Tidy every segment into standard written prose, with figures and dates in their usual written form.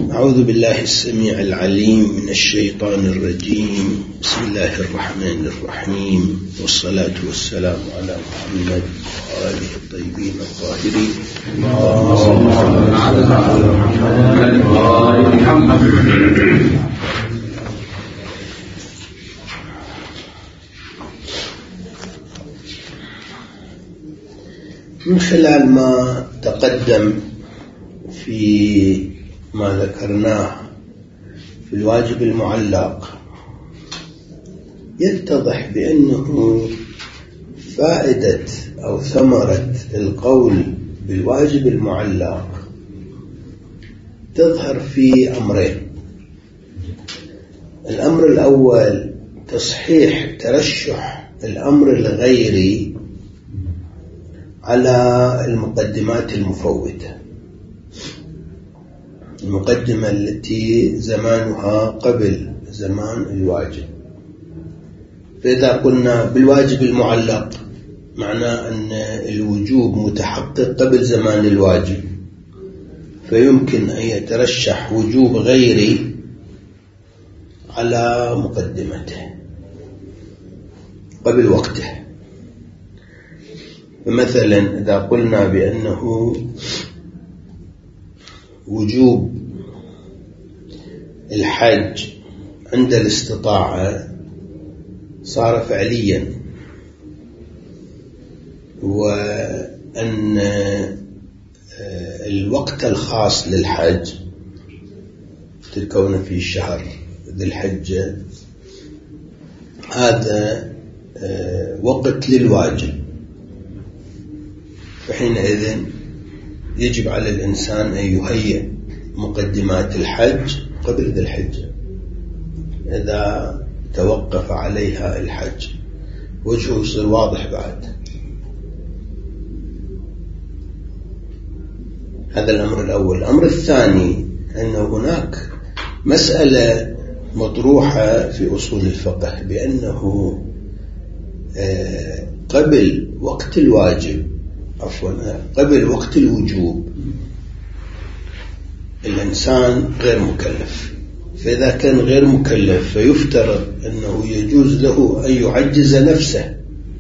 أعوذ بالله السميع العليم من الشيطان الرجيم. بسم الله الرحمن الرحيم، والصلاة والسلام على محمد وآله الطيبين الطاهرين. من خلال ما تقدم في ما ذكرناه في الواجب المعلق يتضح بأنه فائدة أو ثمرة القول بالواجب المعلق تظهر في أمرين. الأمر الأول تصحيح ترشح الأمر الغيري على المقدمات المفوتة، المقدمة التي زمانها قبل زمان الواجب. فإذا قلنا بالواجب المعلق معناه أن الوجوب متحقق قبل زمان الواجب، فيمكن أن يترشح وجوب غيري على مقدمته قبل وقته. فمثلا إذا قلنا بأنه وجوب الحج عند الاستطاعة صار فعليا، وأن الوقت الخاص للحج تكون في شهر ذي الحجة هذا وقت للواجب، فحينئذ يجب على الإنسان أن يهيئ مقدمات الحج قبل ذي الحجة إذا توقف عليها الحج. وجهه يصير واضح بعد. هذا الأمر الأول. الأمر الثاني أن هناك مسألة مطروحة في أصول الفقه بأنه قبل وقت الواجب قبل وقت الوجوب الإنسان غير مكلف. فإذا كان غير مكلف فيفترض أنه يجوز له أن يعجز نفسه.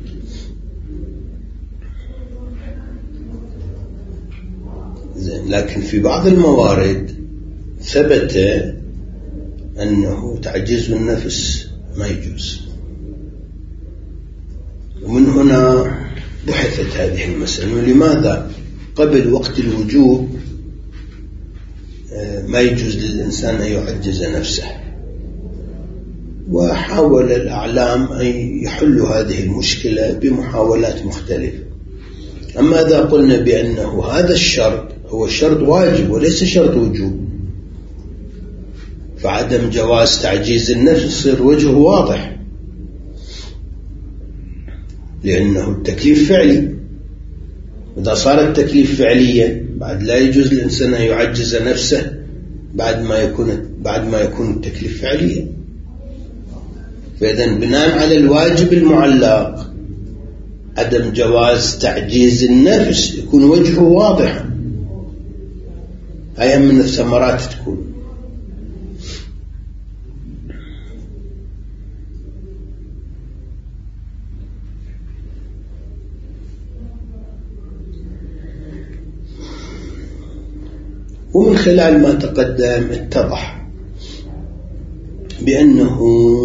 لكن في بعض الموارد ثبت أنه تعجيز النفس ما يجوز، ومن هنا بحثت هذه المسألة. لماذا قبل وقت الوجوب ما يجوز للإنسان أن يعجز نفسه؟ وحاول الأعلام أن يحلوا هذه المشكلة بمحاولات مختلفة. أما إذا قلنا بأنه هذا الشرط هو شرط واجب وليس شرط وجوب، فعدم جواز تعجيز النفس يصير وجهه واضح، لأنه التكليف فعلي. إذا صار التكليف فعليا بعد لا يجوز للإنسان أن يعجز نفسه بعد ما يكون التكليف فعليا. فإذا بناء على الواجب المعلق عدم جواز تعجيز النفس يكون وجهه واضحا. هاي من الثمرات تكون. ومن خلال ما تقدم اتضح بأنه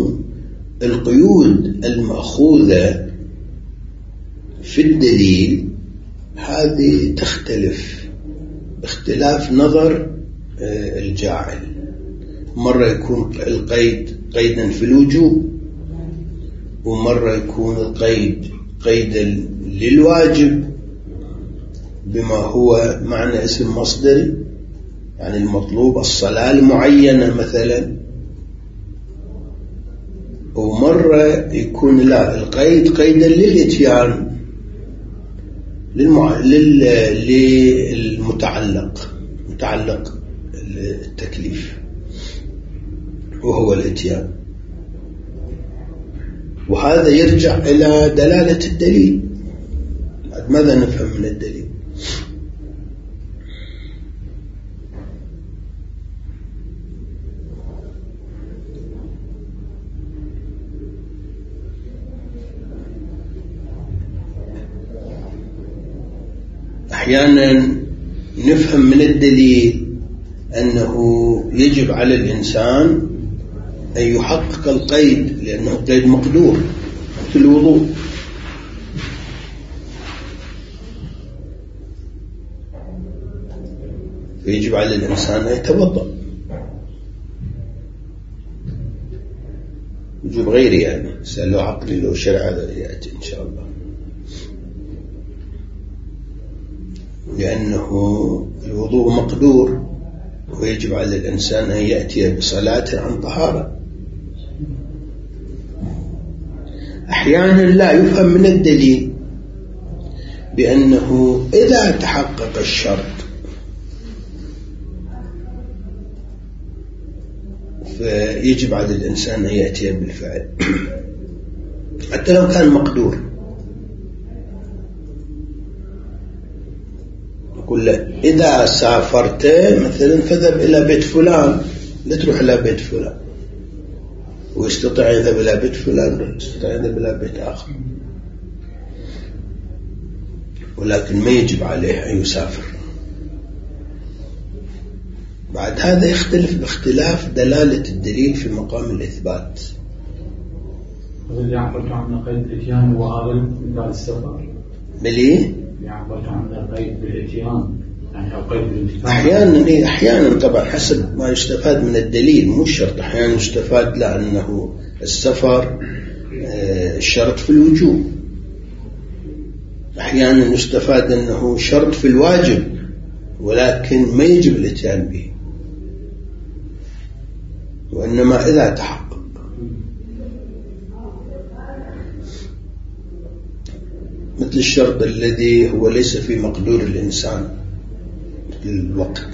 القيود المأخوذة في الدليل هذه تختلف اختلاف نظر الجاعل. مرة يكون القيد قيدا في الوجوب، ومرة يكون القيد قيدا للواجب بما هو معنى اسم مصدري، يعني المطلوب الصلاة المعينة مثلا. ومرة يكون لا القيد قيدا للإتيان متعلق التكليف وهو الإتيان. وهذا يرجع إلى دلالة الدليل. ماذا نفهم من الدليل؟ أحيانا نفهم من الدليل أنه يجب على الإنسان أن يحقق القيد لأنه قيد مقدور مثل الوضوء. فيجب على الإنسان أن يتوضأ وجوب غيري، يعني سألوا عقلي لو شرع يأتي إن شاء الله، لأنه الوضوء مقدور ويجب على الإنسان أن يأتي بصلاة عن طهارة. أحيانا لا يفهم من الدليل بأنه إذا تحقق الشرط فيجب على الإنسان أن يأتي بالفعل حتى لو كان مقدور. يقول له إذا سافرت مثلا فذهب إلى بيت فلان، لا تروح إلى بيت فلان، ويستطيع يذهب إلى بيت فلان يستطيع يذهب إلى بيت آخر، ولكن ما يجب عليه أن يسافر. بعد هذا يختلف باختلاف دلالة الدليل في مقام الإثبات. اللي عبرت عنه قيد الإتيان وآل بعد السفر بليه؟ عبرت عنه قيد بالإتيان يعني أو قيد بالإتيان. أحيانا طبعا حسب ما يستفاد من الدليل، مو شرط. أحيانا يستفاد لأنه السفر شرط في الوجوب، أحيانا يستفاد أنه شرط في الواجب ولكن ما يجب الإتيان به، وإنما إذا تحقق. مثل الشرط الذي هو ليس في مقدور الإنسان مثل الوقت.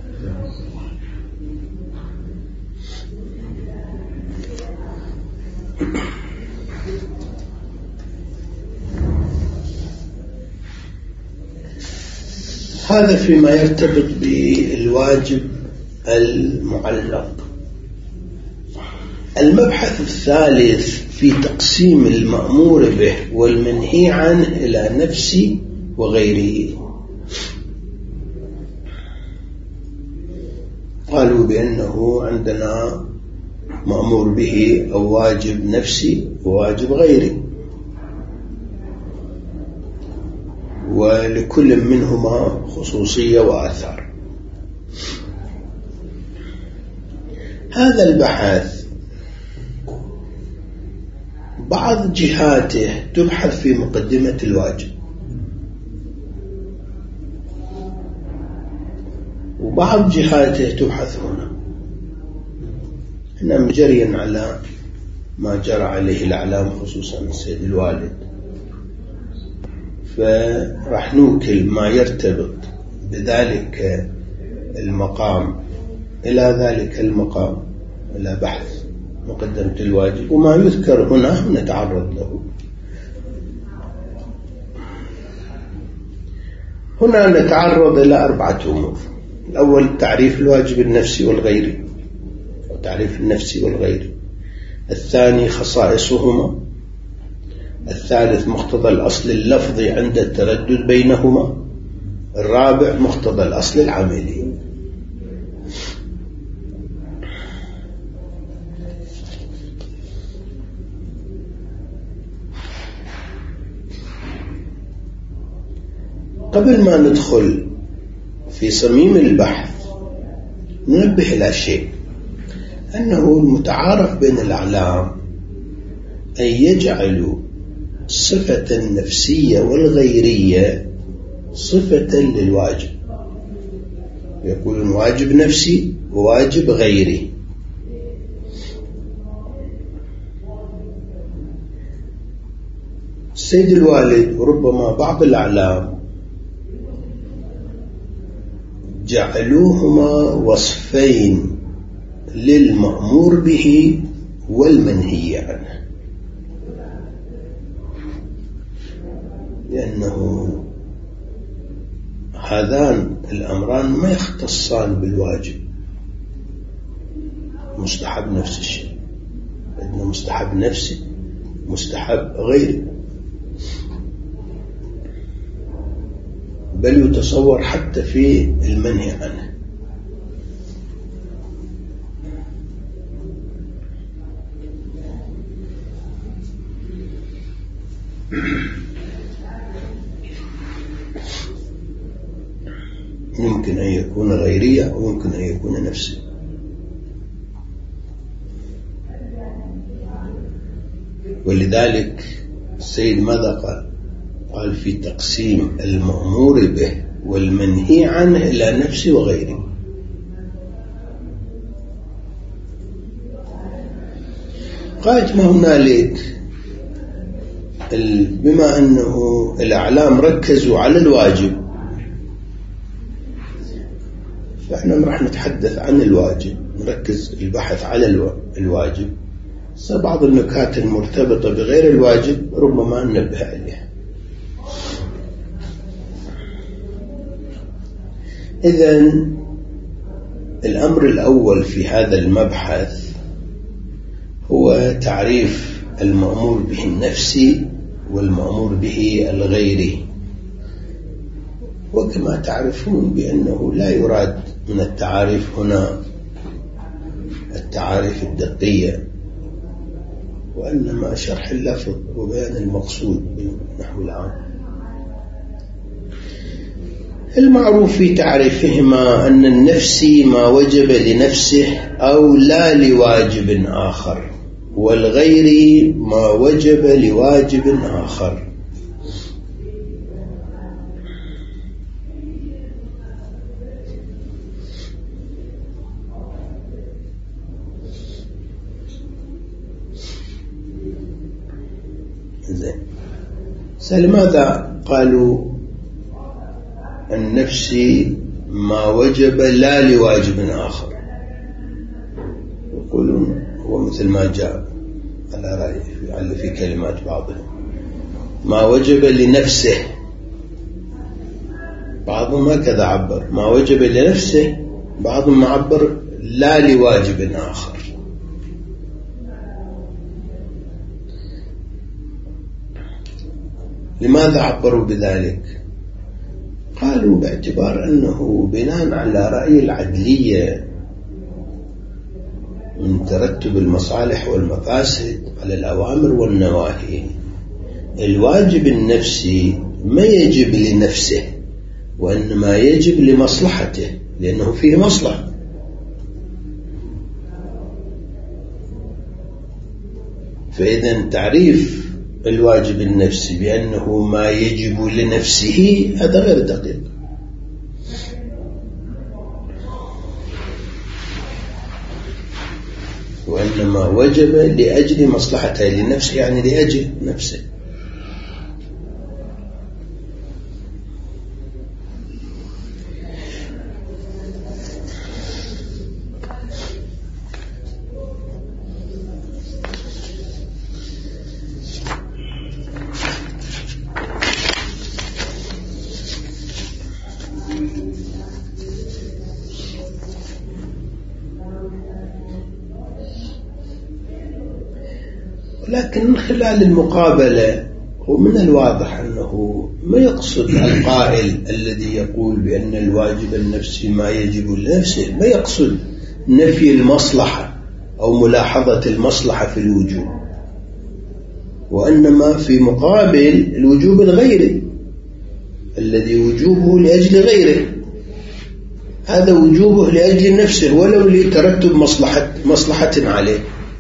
هذا فيما يرتبط بالواجب المعلق. المبحث الثالث في تقسيم المأمور به والمنهي عنه إلى نفسي وغيره. قالوا بأنه عندنا مأمور به أو واجب نفسي وواجب غيري، ولكل منهما خصوصية وآثار. هذا البحث بعض جهاته تبحث في مقدمة الواجب، وبعض جهاته تبحث هنا مجريا على ما جرى عليه الأعلام خصوصا السيد الوالد. فرح نوكل ما يرتبط بذلك المقام إلى ذلك المقام، إلى بحث مقدمة الواجب، وما يذكر هنا نتعرض له. هنا نتعرض إلى 4 أمور. الأول تعريف الواجب النفسي والغيري، أو تعريف النفسي والغيري. الثاني خصائصهما. الثالث مقتضى الأصل اللفظي عند التردد بينهما. الرابع مقتضى الأصل العملي. قبل ما ندخل في صميم البحث ننبه إلى شيء، أنه المتعارف بين الأعلام أن يجعلوا صفة النفسية والغيرية صفة للواجب، يقولون واجب نفسي وواجب غيري. السيد الوالد وربما بعض الأعلام جعلوهما وصفين للمأمور به والمنهي عنه، لأنه هذان الأمران ما يختصان بالواجب. مستحب نفس الشيء، عندنا مستحب نفسي مستحب غيري. بل يتصور حتى في المنهي عنه. يمكن أن يكون غيرية ويمكن أن يكون نفسي. ولذلك السيد ماذا قال؟ قال في تقسيم المأمور به والمنهي عنه إلى نفسي وغيري. قالت ما هنالك بما أنه الأعلام ركزوا على الواجب، فإحنا راح نتحدث عن الواجب، نركز البحث على الواجب. بعض النكات المرتبطة بغير الواجب ربما ننبه عليها. إذن الأمر الأول في هذا المبحث هو تعريف المأمور به النفسي والمأمور به الغيري. وكما تعرفون بأنه لا يراد من التعاريف هنا التعاريف الدقية، وإنما شرح اللفظ وبيان المقصود بالنحو العام. المعروف في تعريفهما أن النفسي ما وجب لنفسه أو لا لواجب آخر، والغيري ما وجب لواجب آخر. لماذا قالوا النفسي ما وجب لا لواجب آخر؟ يقولون هو مثل ما جاء على رأي في كلمات بعضهم، ما وجب لنفسه، بعضهم هكذا عبر ما وجب لنفسه، بعضهم عبر لا لواجب آخر. لماذا عبروا بذلك؟ قالوا باعتبار أنه بناء على رأي العدلية من ترتب المصالح والمفاسد على الأوامر والنواهي، الواجب النفسي ما يجب لنفسه وإنما يجب لمصلحته، لأنه فيه مصلحة. فإذا تعريف الواجب النفسي بأنه ما يجب لنفسه هذا غير دقيق. وإنما وجب لأجل مصلحته لنفسه، يعني لأجل نفسه. لكن من خلال المقابلة ومن الواضح أنه ما يقصد القائل الذي يقول بأن الواجب النفسي ما يجب لنفسه ما يقصد نفي المصلحة أو ملاحظة المصلحة في الوجوب، وإنما في مقابل الوجوب الغيري الذي وجوبه لأجل غيره، هذا وجوبه لأجل نفسه ولو لترتب مصلحة عليه.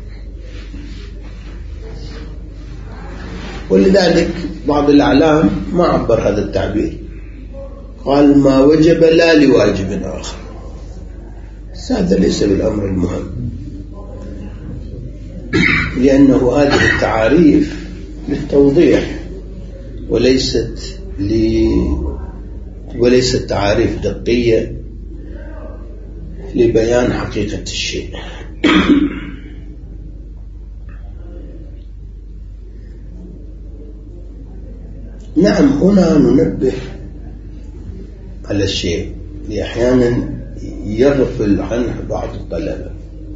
ولذلك بعض الأعلام ما عبر هذا التعبير، قال ما وجب لا لواجب آخر. هذا ليس بالأمر المهم، لأنه هذه التعاريف للتوضيح وليست تعاريف دقية لبيان حقيقة الشيء. نعم، هنا ننبه على الشيء أحيانا يغفل عنه بعض الطلبة،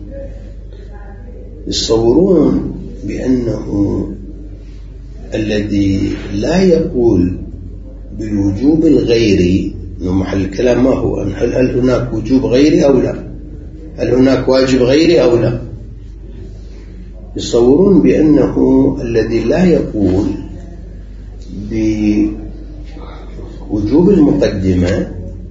يتصورون بأنه الذي لا يقول بالوجوب الغيري، إنه محل الكلام ما هو هل هناك وجوب غيري أو لا، هل هناك واجب غيري أو لا. يصورون بأنه الذي لا يقول بوجوب المقدمة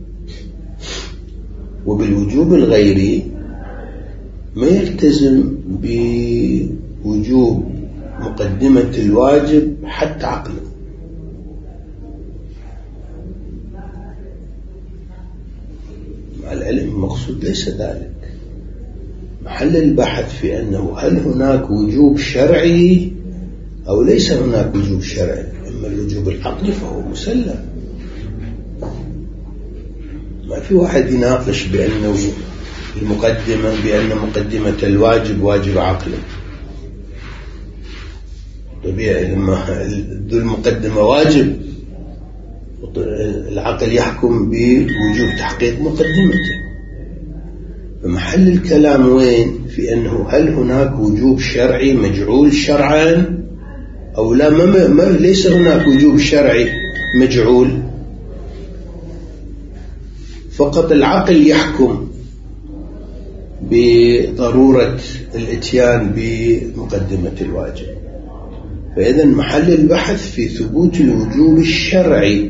وبالوجوب الغيري ما يلتزم بوجوب مقدمة الواجب حتى عقله. مع العلم المقصود ليس ذلك. محل البحث في أنه هل هناك وجوب شرعي أو ليس هناك وجوب شرعي. أما الوجوب العقلي فهو مسلم، ما في واحد يناقش بأنه بأن مقدمة الواجب واجب عقلي. طبيعي لما ذو المقدمة واجب العقل يحكم بوجوب تحقيق مقدمته. فمحل الكلام وين؟ في أنه هل هناك وجوب شرعي مجعول شرعا أو لا. ليس هناك وجوب شرعي مجعول، فقط العقل يحكم بضرورة الاتيان بمقدمة الواجب. فإذا محل البحث في ثبوت الوجوب الشرعي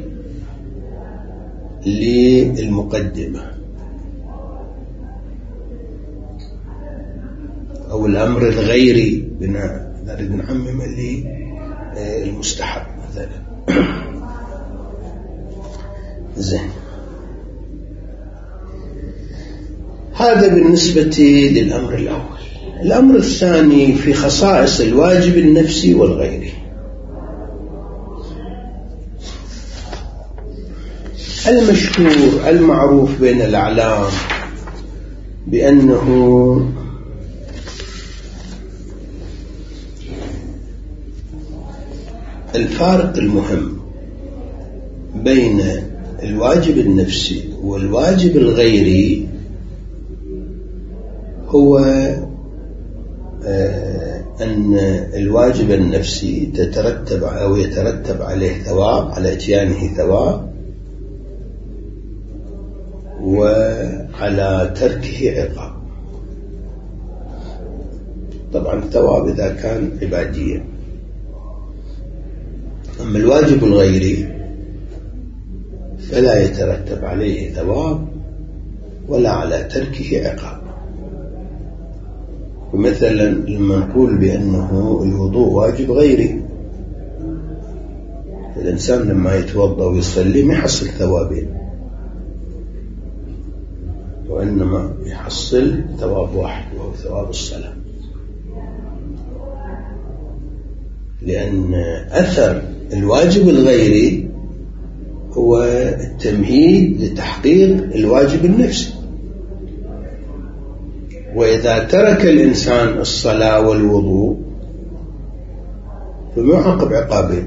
للمقدمة أو الأمر الغيري، نريد نعمم للمستحب مثلا. زين، هذا بالنسبة للأمر الأول. الأمر الثاني في خصائص الواجب النفسي والغيري. المشهور المعروف بين الأعلام بأنه الفارق المهم بين الواجب النفسي والواجب الغيري هو أن الواجب النفسي يترتب عليه ثواب، على إتيانه ثواب، وعلى تركه عقاب. طبعا الثواب إذا كان عباديا. أما الواجب الغيري فلا يترتب عليه ثواب ولا على تركه عقاب. ومثلا لما نقول بأنه الوضوء واجب غيري، الإنسان لما يتوضأ ويصلي ما يحصل ثوابين، وإنما يحصل ثواب واحد وهو ثواب الصلاة، لأن أثر الواجب الغيري هو التمهيد لتحقيق الواجب النفسي. وإذا ترك الإنسان الصلاة والوضوء فما يعاقب عقابين،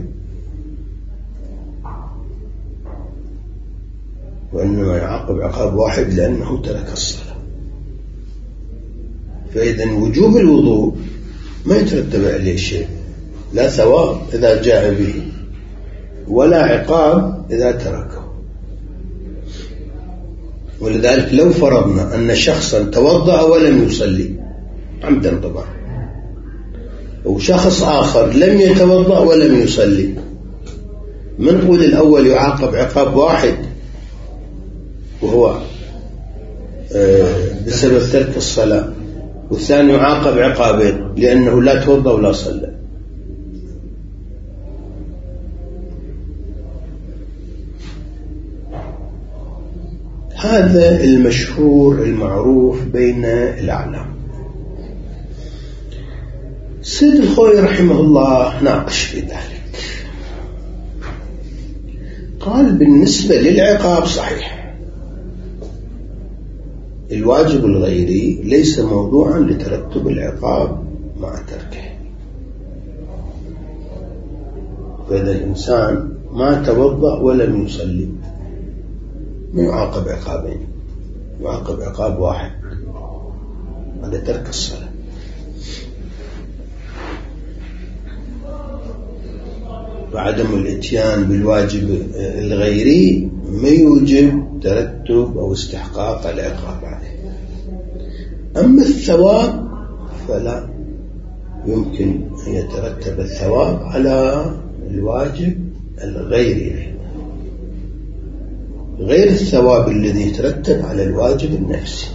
وإنما يعاقب عقاب واحد لأنه ترك الصلاة. فإذا وجوب الوضوء ما يترتب عليه شيء، لا ثواب إذا جاء به ولا عقاب إذا تركه. ولذلك لو فرضنا أن شخصا توضأ ولم يصلي عمدا طبعا، وشخص آخر لم يتوضأ ولم يصلي، من نقول الأول يعاقب عقاب واحد وهو بسبب ترك الصلاة، والثاني يعاقب عقابين لأنه لا توضأ ولا صلى. هذا المشهور المعروف بين الأعلام. سيد الخوي رحمه الله ناقش في ذلك، قال بالنسبة للعقاب صحيح الواجب الغيري ليس موضوعا لترتب العقاب مع تركه. فإذا الإنسان ما توضأ ولم يصلي ما يعاقب عقابين، يعاقب عقاب واحد على ترك الصلاة. فعدم الاتيان بالواجب الغيري ما يوجب ترتب أو استحقاق العقاب عليه. أما الثواب فلا يمكن أن يترتب الثواب على الواجب الغيري غير الثواب الذي يترتب على الواجب النفسي.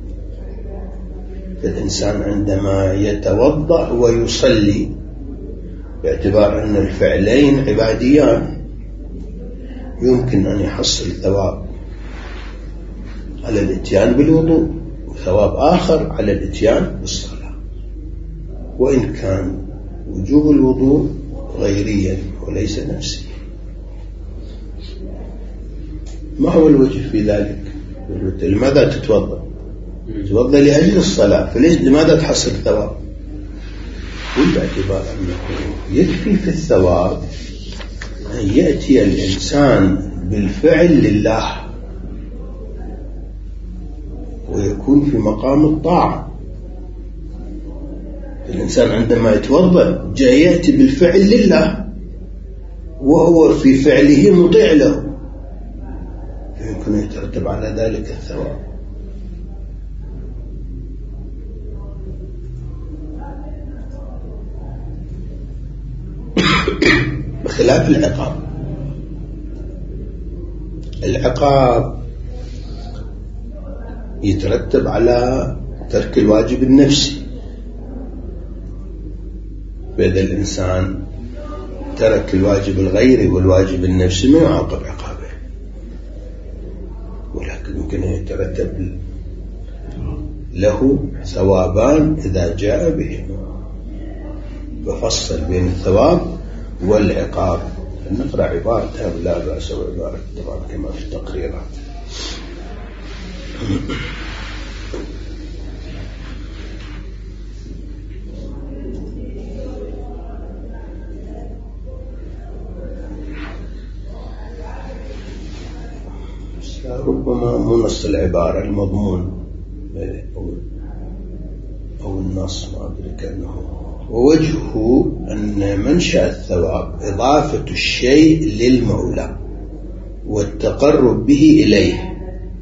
فالإنسان عندما يتوضأ ويصلي باعتبار أن الفعلين عباديان يمكن أن يحصل ثواب على الاتيان بالوضوء وثواب آخر على الاتيان بالصلاة، وإن كان وجوب الوضوء غيريا وليس نفسيا. ما هو الوجه في ذلك؟ لماذا تتوضأ؟ تتوضأ لأجل الصلاة، لماذا تحصل ثواب؟ باعتبار أنه يكفي في الثواب أن يأتي الإنسان بالفعل لله ويكون في مقام الطاعة. الإنسان عندما يتوضأ جاء يأتي بالفعل لله وهو في فعله مطيع له، فيمكن يترتب على ذلك الثواب. بخلاف العقاب يترتب على ترك الواجب النفسي، فإذا الإنسان ترك الواجب الغيري والواجب النفسي ما يعاقب عقابه، ولكن يمكن أن يترتب له ثوابان إذا جاء بهما، ففصل بين الثواب والعقاب. نقرأ عبارة لا بأس وعبارة طبعا كما في التقريرات. ربما منص العبارة المضمون أو النص ما أدري كأنه. ووجهه أن منشأ الثواب إضافة الشيء للمولى والتقرب به إليه،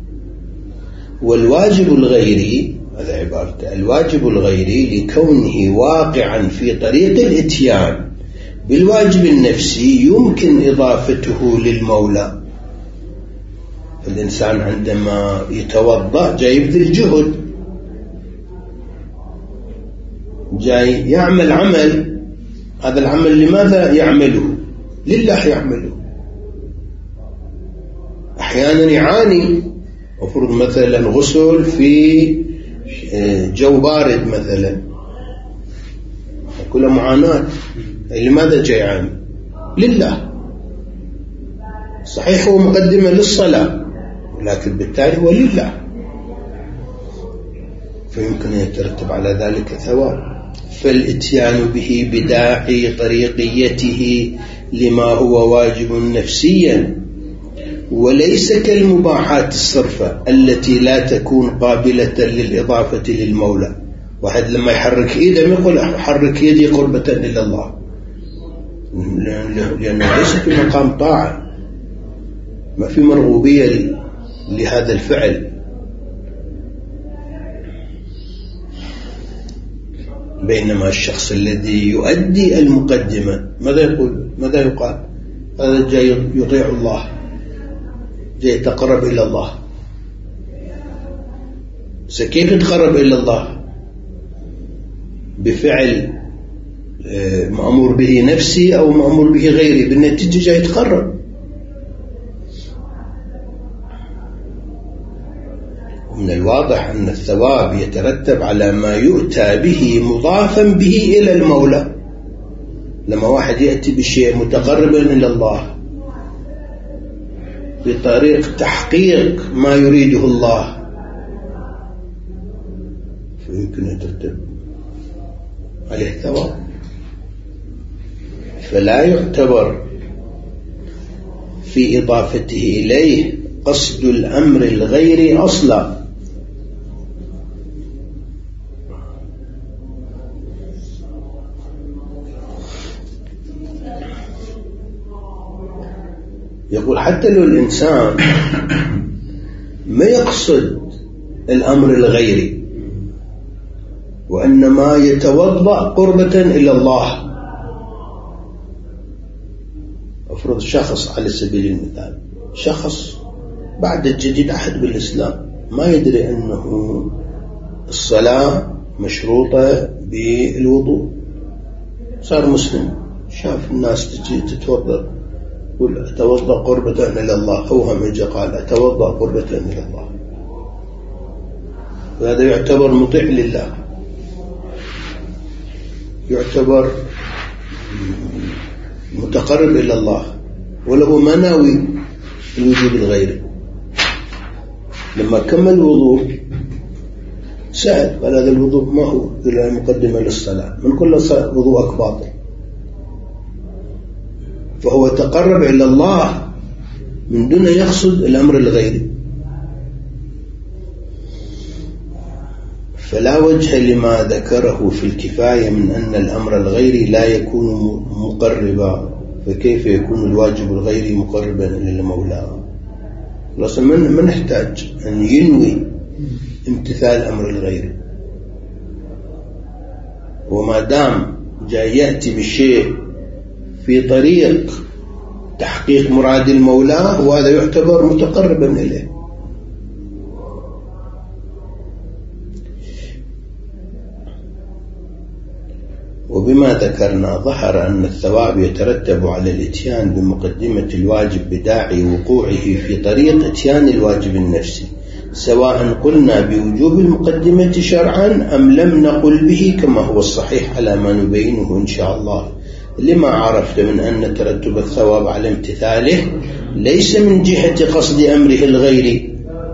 والواجب الغيري هذا عبارته الواجب الغيري لكونه واقعا في طريق الاتيان بالواجب النفسي يمكن إضافته للمولى. الإنسان عندما يتوضأ جاي يبذل جهد، جاي يعمل عمل، هذا العمل لماذا يعمله؟ لله يعمله. أحيانا يعاني، أفرض مثلا غسل في جو بارد مثلا، كل معاناة، لماذا جاي يعاني؟ لله. صحيح هو مقدمة للصلاة ولكن بالتالي هو لله، فيمكن أن يترتب على ذلك ثواب. فالاتيان به بداعي طريقيته لما هو واجب نفسيا، وليس كالمباحات الصرفة التي لا تكون قابلة للإضافة للمولى. واحد لما يحرك إيده ما يقول أحرك يدي قربة إلى الله، لأنه ليس في مقام طاعة، ما في مرغوبية لهذا الفعل. بينما الشخص الذي يؤدي المقدمة ماذا يقال؟ هذا جاي يطيع الله، جاي يتقرب إلى الله. كيف يتقرب إلى الله؟ بفعل مأمور به نفسي أو مأمور به غيري، بالنتيجة جاي يتقرب. من الواضح أن الثواب يترتب على ما يؤتى به مضافا به إلى المولى. لما واحد يأتي بشيء متقربا إلى الله بطريق تحقيق ما يريده الله فيمكن يترتب عليه ثواب. فلا يعتبر في إضافته إليه قصد الأمر الغيري أصلا، يقول حتى لو الإنسان ما يقصد الأمر الغيري وإنما يتوضأ قربة إلى الله، أفرض شخص على سبيل المثال، شخص بعد الجديد عهد بالإسلام ما يدري أنه الصلاة مشروطة بالوضوء، صار مسلم، شاف الناس تجي تتوضأ، يقول أتوضأ قربة إلى الله، أوهم إجا قال أتوضأ قربة إلى الله، وهذا يعتبر مطيع لله، يعتبر متقرب إلى الله، وله مناوي الوجوب الغيري. لما كمل الوضوء سأل قال هذا الوضوء ما هو إلا مقدمة للصلاة، من كل وضوءك باطل، فهو تقرب إلى الله من دون يقصد الأمر الغيري. فلا وجه لما ذكره في الكفاية من أن الأمر الغيري لا يكون مقربا، فكيف يكون الواجب الغيري مقربا إلى المولى؟ خلاص من نحتاج أن ينوي امتثال أمر الغيري، وما دام جاء يأتي بشيء في طريق تحقيق مراد المولى وهذا يعتبر متقربا إليه. وبما ذكرنا ظهر أن الثواب يترتب على الاتيان بمقدمة الواجب بداعي وقوعه في طريق اتيان الواجب النفسي، سواء قلنا بوجوب المقدمة شرعا أم لم نقل به، كما هو الصحيح على ما نبينه إن شاء الله، لما عرفت من أن ترتب الثواب على امتثاله ليس من جهة قصد أمره الغيري.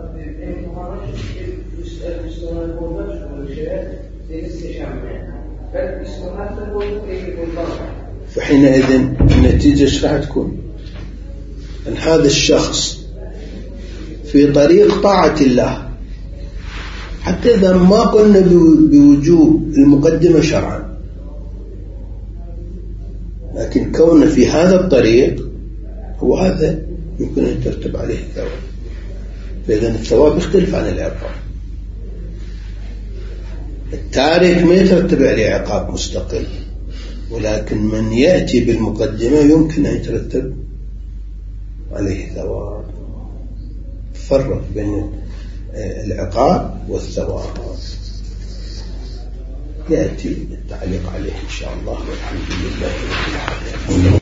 فحينئذ النتيجة ايش راح تكون؟ أن هذا الشخص في طريق طاعة الله، حتى إذا ما قلنا بوجوب المقدمة شرعا، لكن كونه في هذا الطريق هو هذا يمكن أن يترتب عليه الثواب، فإذا الثواب يختلف عن العقاب. التارك ما يترتب عليه عقاب مستقل، ولكن من يأتي بالمقدمة يمكن أن يترتب عليه ثواب. فرق بين العقاب والثواب يأتي التعليق عليه إن شاء الله، والحمد لله رب العالمين.